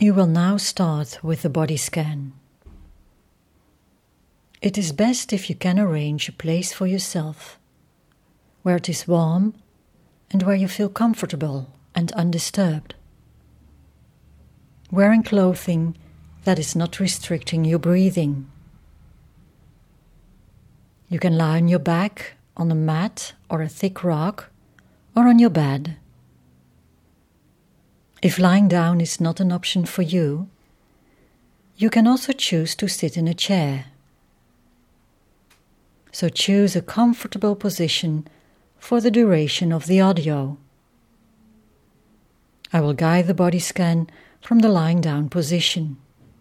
You will now start with the body scan. It is best if you can arrange a place for yourself where it is warm and where you feel comfortable and undisturbed. Wearing clothing that is not restricting your breathing. You can lie on your back, on a mat or a thick rock, or on your bed. If lying down is not an option for you, you can also choose to sit in a chair. So choose a comfortable position for the duration of the audio. I will guide the body scan from the lying down position.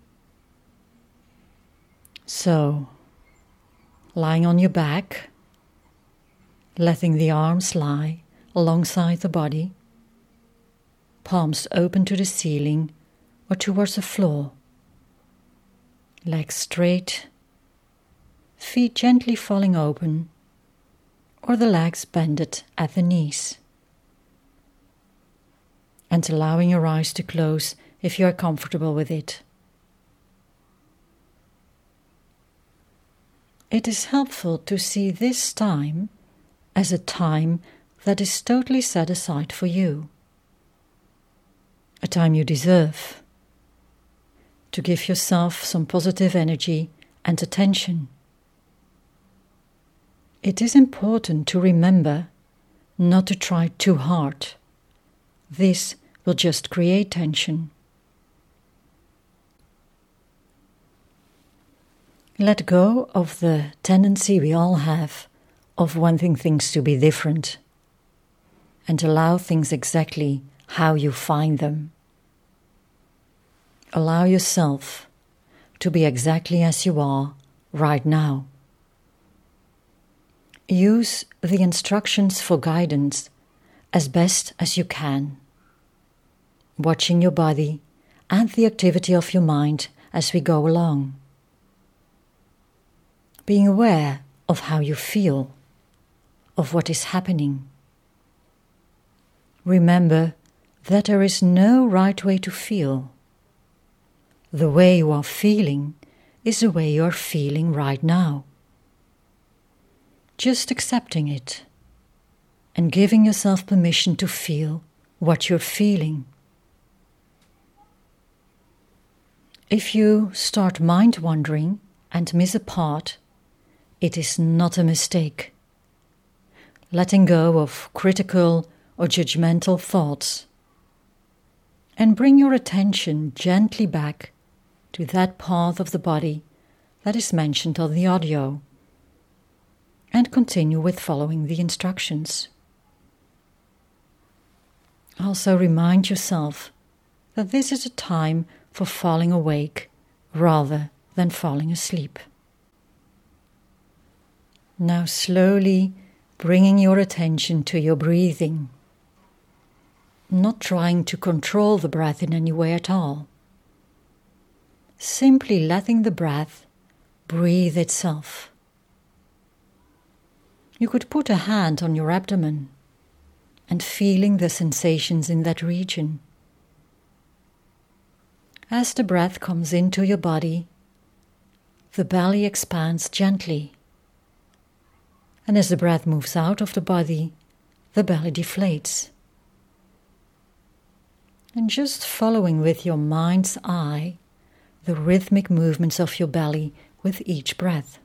So, lying on your back, letting the arms lie alongside the body, palms open to the ceiling or towards the floor, legs straight, feet gently falling open, or the legs bended at the knees. And allowing your eyes to close if you are comfortable with it. It is helpful to see this time as a time that is totally set aside for you. A time you deserve. To give yourself some positive energy and attention. It is important to remember not to try too hard. This will just create tension. Let go of the tendency we all have of wanting things to be different, and allow things exactly how you find them. Allow yourself to be exactly as you are right now. Use the instructions for guidance as best as you can, watching your body and the activity of your mind as we go along. Being aware of how you feel, of what is happening. Remember that there is no right way to feel. The way you are feeling is the way you are feeling right now. Just accepting it and giving yourself permission to feel what you're feeling. If you start mind wandering and miss a part, it is not a mistake. Letting go of critical or judgmental thoughts and bring your attention gently back to that part of the body that is mentioned on the audio, and continue with following the instructions. Also remind yourself that this is a time for falling awake rather than falling asleep. Now slowly bringing your attention to your breathing, not trying to control the breath in any way at all. Simply letting the breath breathe itself. You could put a hand on your abdomen and feeling the sensations in that region. As the breath comes into your body, the belly expands gently. And as the breath moves out of the body, the belly deflates. And just following with your mind's eye the rhythmic movements of your belly with each breath.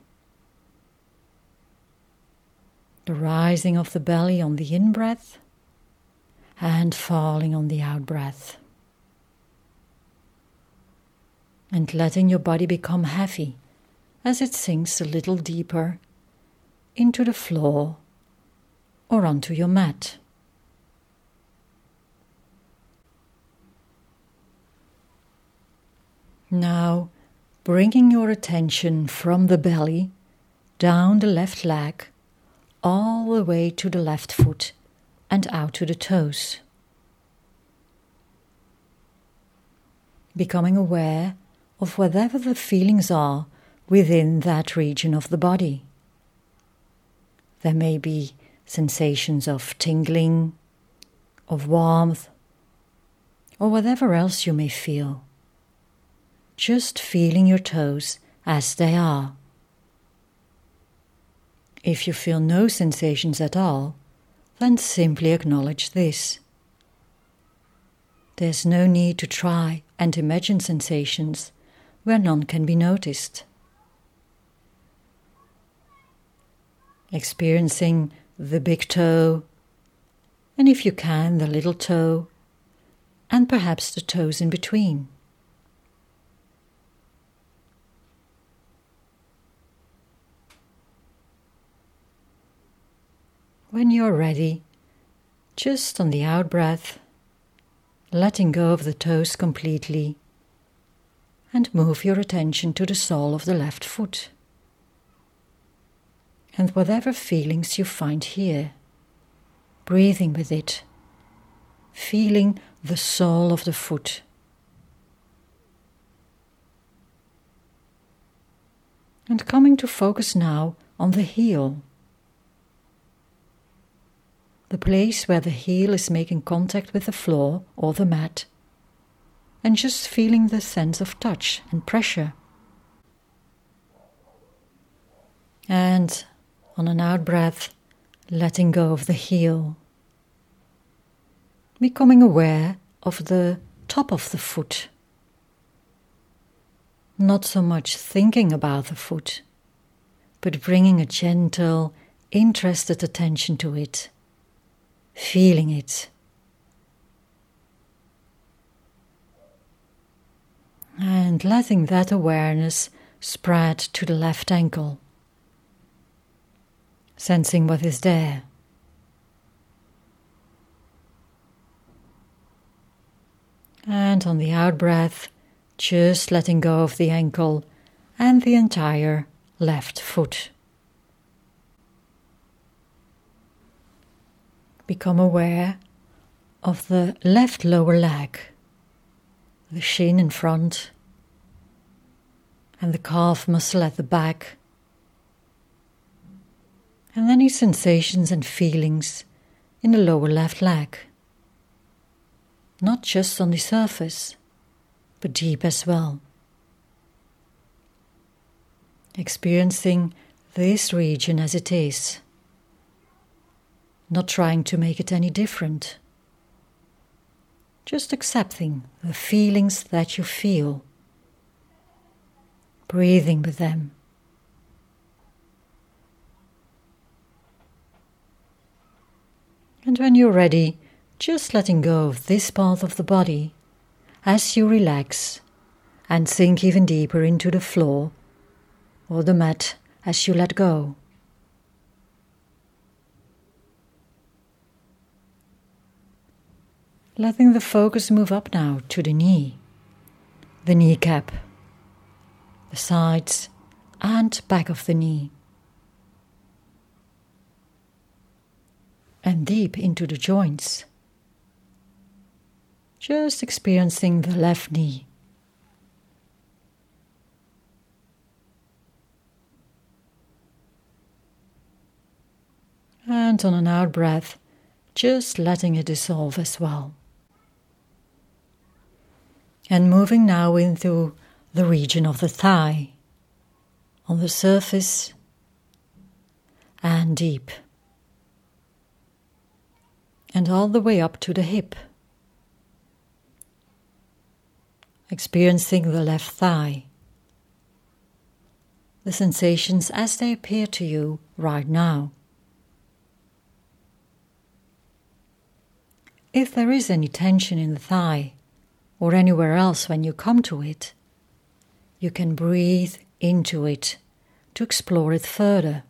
The rising of the belly on the in-breath and falling on the out-breath. And letting your body become heavy as it sinks a little deeper into the floor or onto your mat. Now, bringing your attention from the belly down the left leg, all the way to the left foot and out to the toes. Becoming aware of whatever the feelings are within that region of the body. There may be sensations of tingling, of warmth, or whatever else you may feel just feeling your toes as they are. If you feel no sensations at all, then simply acknowledge this. There's no need to try and imagine sensations where none can be noticed. Experiencing the big toe, and if you can, the little toe, and perhaps the toes in between. When you're ready, just on the out-breath, letting go of the toes completely, and move your attention to the sole of the left foot. And whatever feelings you find here, breathing with it, feeling the sole of the foot. And coming to focus now on the heel. The place where the heel is making contact with the floor or the mat, and just feeling the sense of touch and pressure. And on an out-breath, letting go of the heel. Becoming aware of the top of the foot. Not so much thinking about the foot, but bringing a gentle, interested attention to it. Feeling it. And letting that awareness spread to the left ankle. Sensing what is there. And on the out-breath, just letting go of the ankle and the entire left foot. Become aware of the left lower leg, the shin in front, and the calf muscle at the back, and any sensations and feelings in the lower left leg, not just on the surface, but deep as well. Experiencing this region as it is. Not trying to make it any different. Just accepting the feelings that you feel. Breathing with them. And when you're ready, just letting go of this part of the body as you relax and sink even deeper into the floor or the mat as you let go. Letting the focus move up now to the knee, the kneecap, the sides and back of the knee, and deep into the joints. Just experiencing the left knee. And on an out breath, just letting it dissolve as well. And moving now into the region of the thigh, on the surface and deep. And all the way up to the hip. Experiencing the left thigh. The sensations as they appear to you right now. If there is any tension in the thigh, or anywhere else when you come to it, you can breathe into it to explore it further.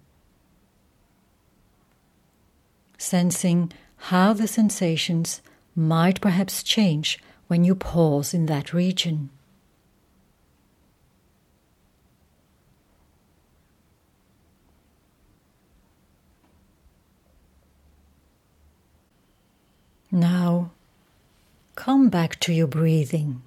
Sensing how the sensations might perhaps change when you pause in that region. Now, come back to your breathing.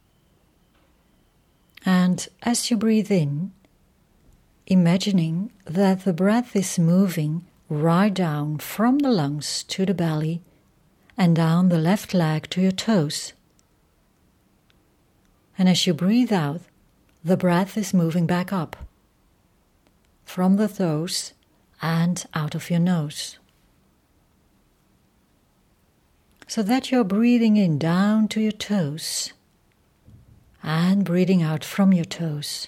And as you breathe in, imagining that the breath is moving right down from the lungs to the belly and down the left leg to your toes. And as you breathe out, the breath is moving back up from the toes and out of your nose, so that you're breathing in down to your toes and breathing out from your toes.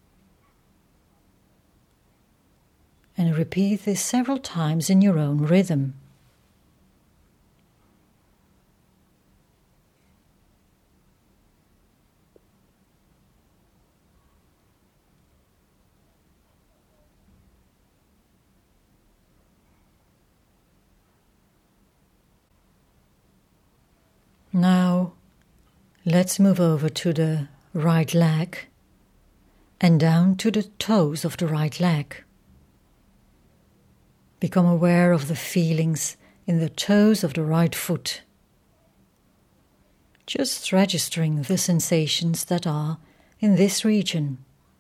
And repeat this several times in your own rhythm. Now, let's move over to the right leg and down to the toes of the right leg. Become aware of the feelings in the toes of the right foot. Just registering the sensations that are in this region.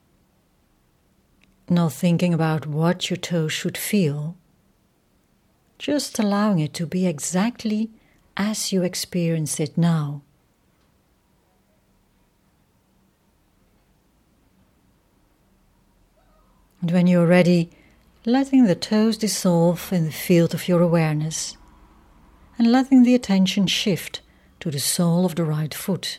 Not thinking about what your toes should feel, just allowing it to be exactly as you experience it now. And when you're ready, letting the toes dissolve in the field of your awareness and letting the attention shift to the sole of the right foot.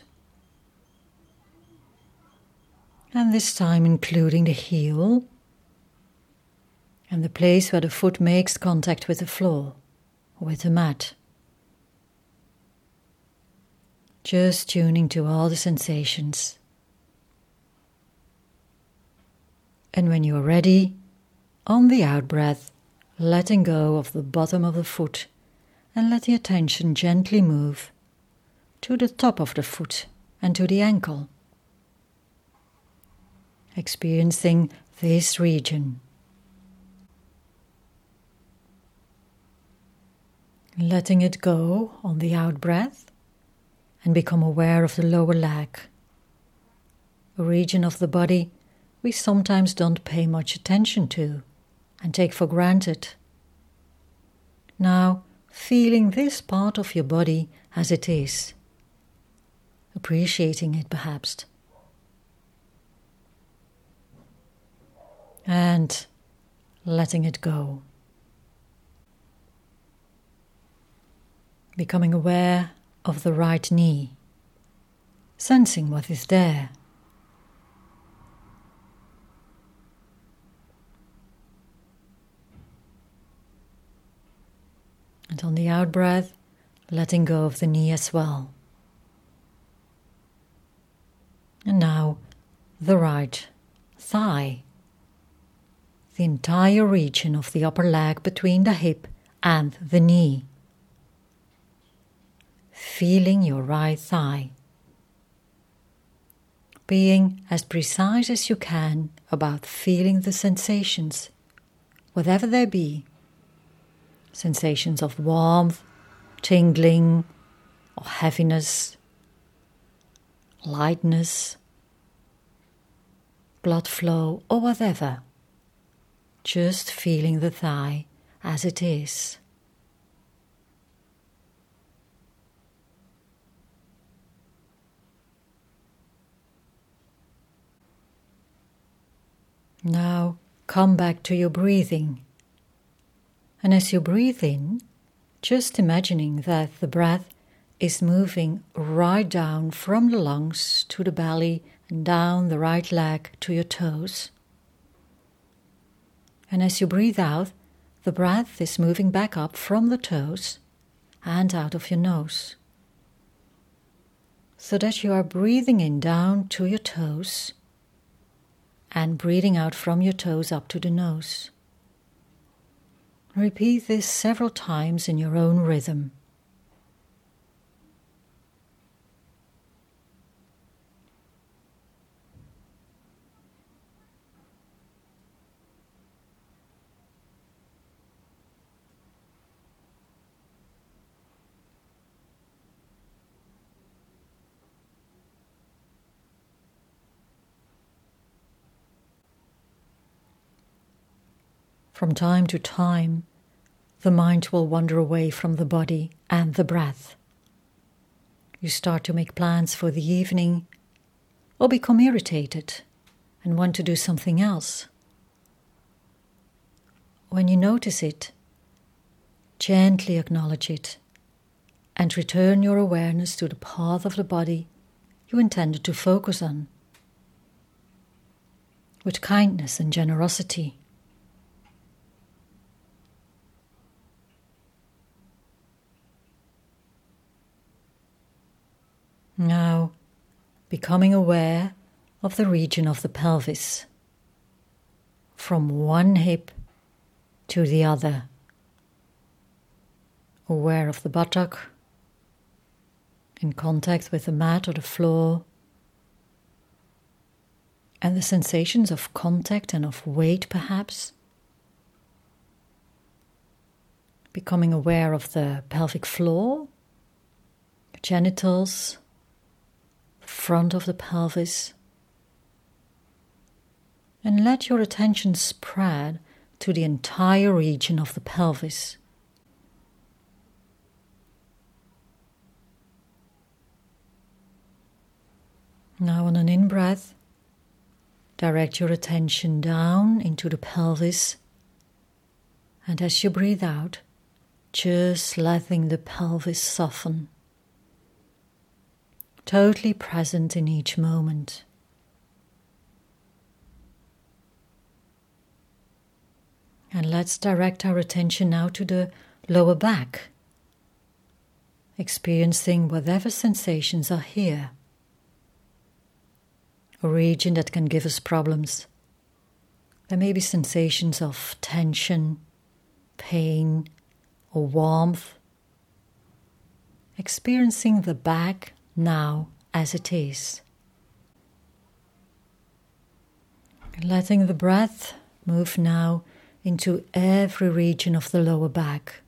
And this time including the heel and the place where the foot makes contact with the floor or with the mat. Just tuning to all the sensations. And when you're ready, on the out-breath, letting go of the bottom of the foot and let the attention gently move to the top of the foot and to the ankle. Experiencing this region. Letting it go on the out-breath and become aware of the lower leg, a region of the body we sometimes don't pay much attention to and take for granted. Now, feeling this part of your body as it is, appreciating it perhaps, and letting it go. Becoming aware of the right knee, sensing what is there. And on the out-breath, letting go of the knee as well. And now, the right thigh. The entire region of the upper leg between the hip and the knee. Feeling your right thigh. Being as precise as you can about feeling the sensations, whatever they be. Sensations of warmth, tingling, or heaviness, lightness, blood flow, or whatever. Just feeling the thigh as it is. Now come back to your breathing. And as you breathe in, just imagining that the breath is moving right down from the lungs to the belly and down the right leg to your toes. And as you breathe out, the breath is moving back up from the toes and out of your nose. So that you are breathing in down to your toes and breathing out from your toes up to the nose. Repeat this several times in your own rhythm. From time to time, the mind will wander away from the body and the breath. You start to make plans for the evening or become irritated and want to do something else. When you notice it, gently acknowledge it and return your awareness to the part of the body you intended to focus on, with kindness and generosity. Now, becoming aware of the region of the pelvis, from one hip to the other, aware of the buttock, in contact with the mat or the floor, and the sensations of contact and of weight perhaps. Becoming aware of the pelvic floor, the genitals, the front of the pelvis, and let your attention spread to the entire region of the pelvis. Now on an in-breath, direct your attention down into the pelvis, and as you breathe out, just letting the pelvis soften, totally present in each moment. And let's direct our attention now to the lower back, experiencing whatever sensations are here. A region that can give us problems. There may be sensations of tension, pain, or warmth. Experiencing the back now as it is. Letting the breath move now into every region of the lower back.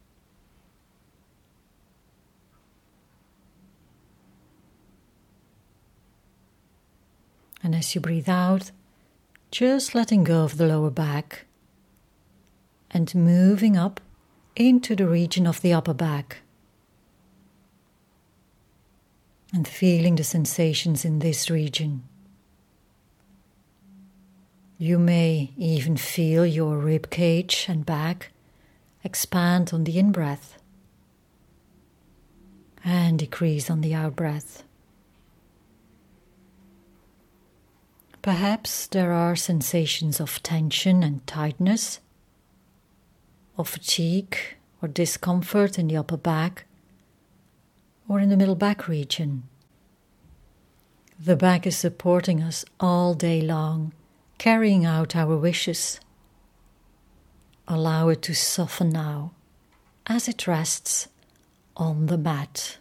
And as you breathe out, just letting go of the lower back and moving up into the region of the upper back. And feeling the sensations in this region. You may even feel your rib cage and back expand on the in-breath and decrease on the out-breath. Perhaps there are sensations of tension and tightness, of fatigue or discomfort in the upper back or in the middle back region. The back is supporting us all day long, carrying out our wishes. Allow it to soften now as it rests on the mat.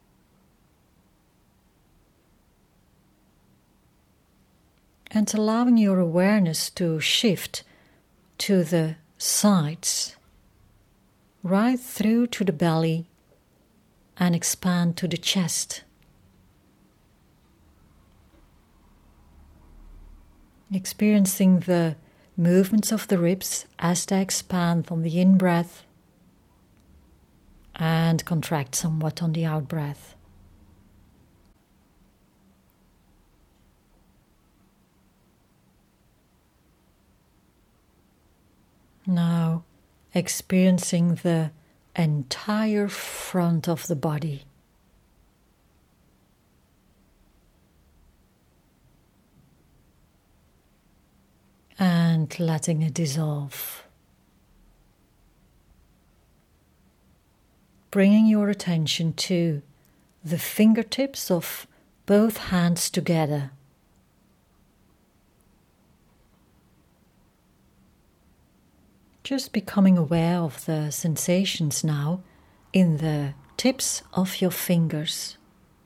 And allowing your awareness to shift to the sides, right through to the belly, and expand to the chest. Experiencing the movements of the ribs as they expand on the in-breath and contract somewhat on the out-breath. Now, experiencing the entire front of the body. And letting it dissolve. Bringing your attention to the fingertips of both hands together. Just becoming aware of the sensations now in the tips of your fingers.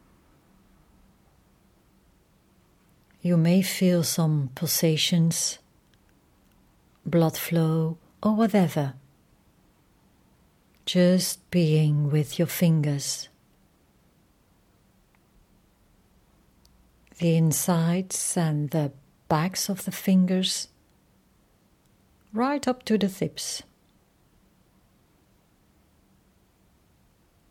You may feel some pulsations, blood flow, or whatever. Just being with your fingers. The insides and the backs of the fingers, right up to the tips.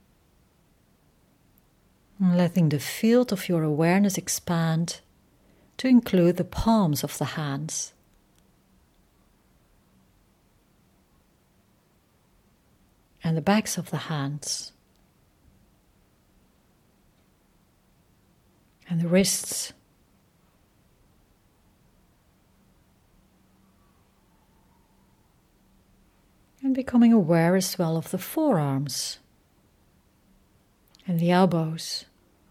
Letting the field of your awareness expand to include the palms of the hands. And the backs of the hands. And the wrists. And becoming aware as well of the forearms and the elbows.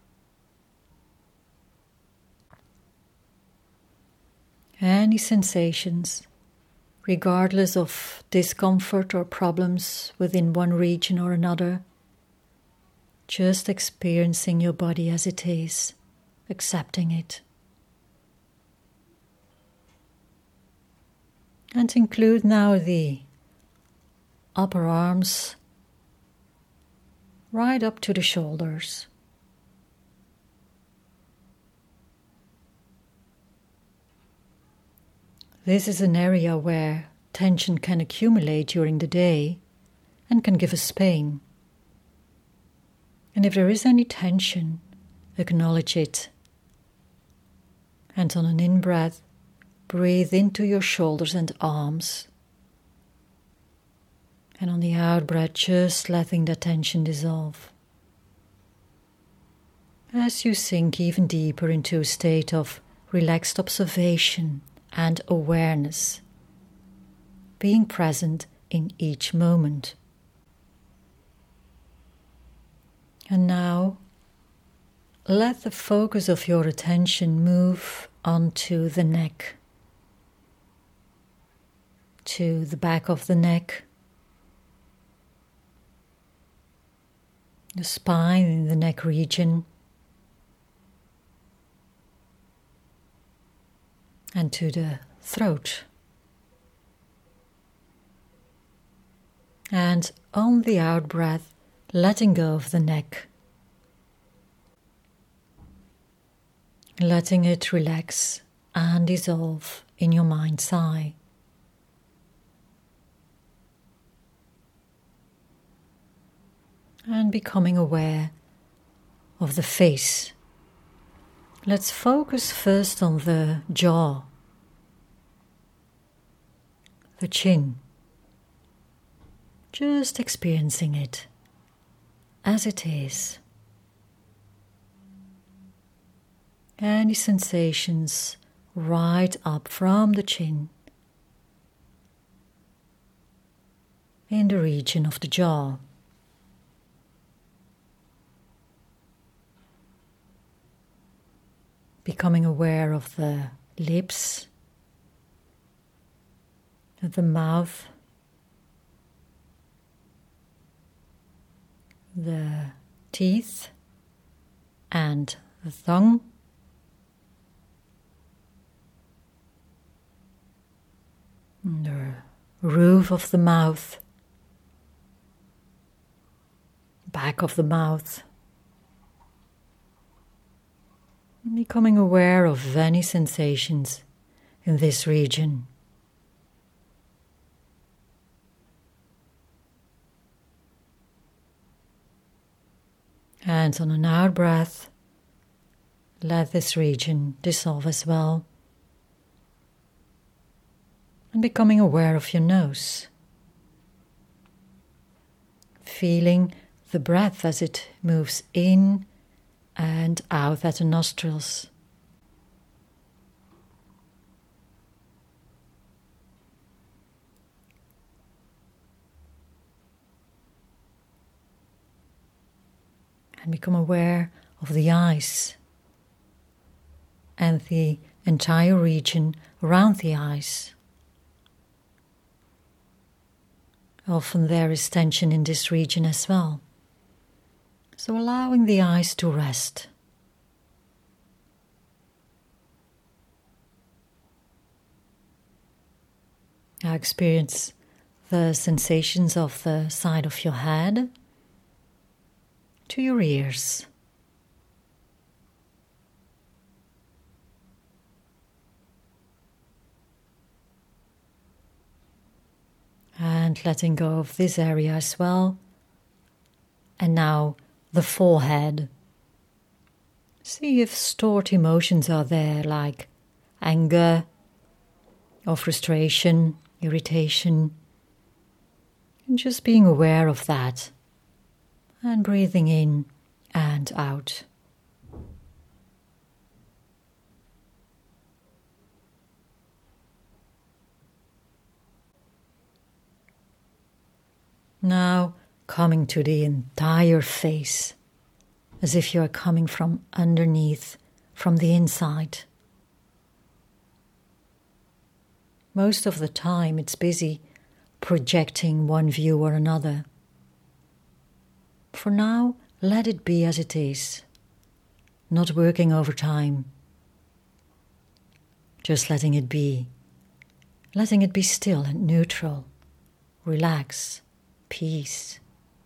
Any sensations, regardless of discomfort or problems within one region or another, just experiencing your body as it is, accepting it. And include now the upper arms right up to the shoulders. This is an area where tension can accumulate during the day and can give us pain. And if there is any tension, acknowledge it. And on an in-breath, breathe into your shoulders and arms. And on the out-breath, just letting the tension dissolve. As you sink even deeper into a state of relaxed observation and awareness, being present in each moment. And now, let the focus of your attention move onto the neck, to the back of the neck, the spine in the neck region, and to the throat. And on the out-breath, letting go of the neck. Letting it relax and dissolve in your mind's eye. And becoming aware of the face. Let's focus first on the jaw, the chin, just experiencing it as it is. Any sensations right up from the chin in the region of the jaw. Becoming aware of the lips, the mouth, the teeth and the tongue, the roof of the mouth, back of the mouth. Becoming aware of any sensations in this region. And on an out breath, let this region dissolve as well. And becoming aware of your nose. Feeling the breath as it moves in and out at the nostrils. And become aware of the eyes and the entire region around the eyes. Often there is tension in this region as well. So allowing the eyes to rest. Now experience the sensations of the side of your head to your ears. And letting go of this area as well. And now the forehead. See if stored emotions are there, like anger, or frustration, irritation. And just being aware of that and breathing in and out. Now coming to the entire face, as if you are coming from underneath, from the inside. Most of the time it's busy projecting one view or another. For now, let it be as it is, not working overtime. Just letting it be still and neutral, relax, peace.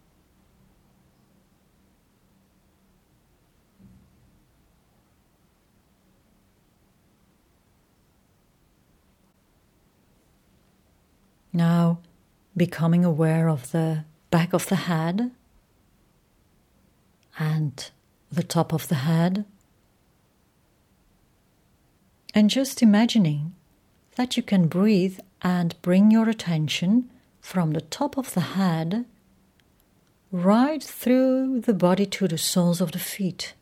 Now, becoming aware of the back of the head and the top of the head. And just imagining that you can breathe and bring your attention from the top of the head right through the body to the soles of the feet.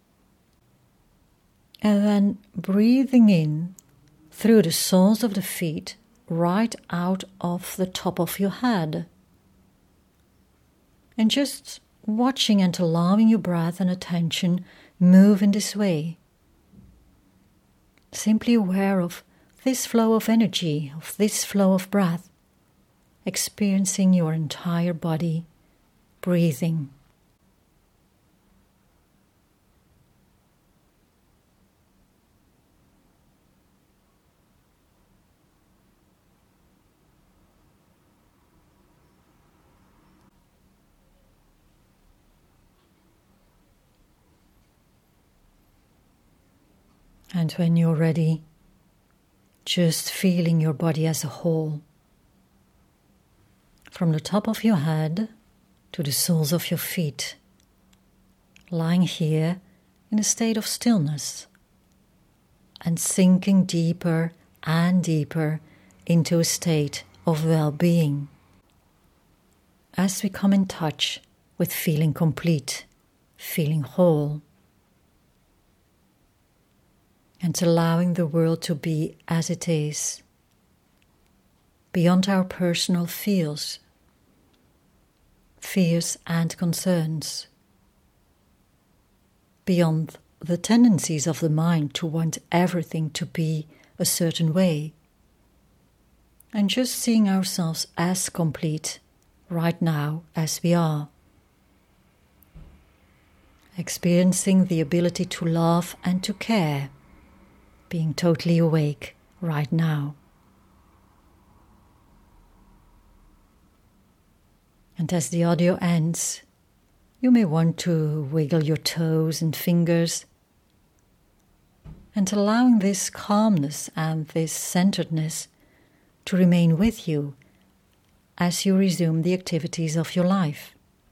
And then breathing in through the soles of the feet right out of the top of your head. And just watching and allowing your breath and attention move in this way. Simply aware of this flow of energy, of this flow of breath, experiencing your entire body breathing. And when you're ready, just feeling your body as a whole. From the top of your head to the soles of your feet. Lying here in a state of stillness. And sinking deeper and deeper into a state of well-being. As we come in touch with feeling complete, feeling whole. And allowing the world to be as it is, beyond our personal fears and concerns, beyond the tendencies of the mind to want everything to be a certain way, and just seeing ourselves as complete right now as we are. Experiencing the ability to love and to care, being totally awake right now. And as the audio ends, you may want to wiggle your toes and fingers, and allowing this calmness and this centeredness to remain with you as you resume the activities of your life.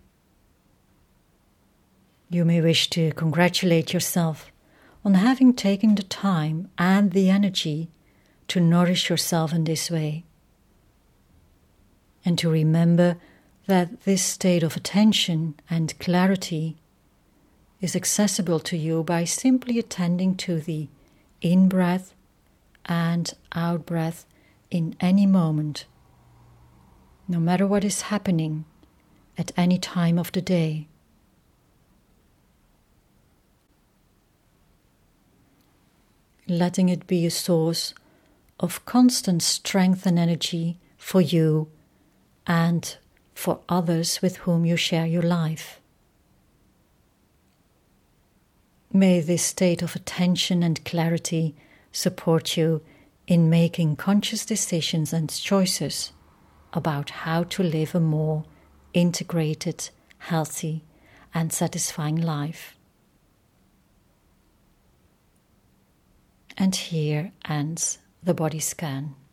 You may wish to congratulate yourself on having taken the time and the energy to nourish yourself in this way. And to remember that this state of attention and clarity is accessible to you by simply attending to the in-breath and out-breath in any moment, no matter what is happening at any time of the day. Letting it be a source of constant strength and energy for you and for others with whom you share your life. May this state of attention and clarity support you in making conscious decisions and choices about how to live a more integrated, healthy, and satisfying life. And here ends the body scan.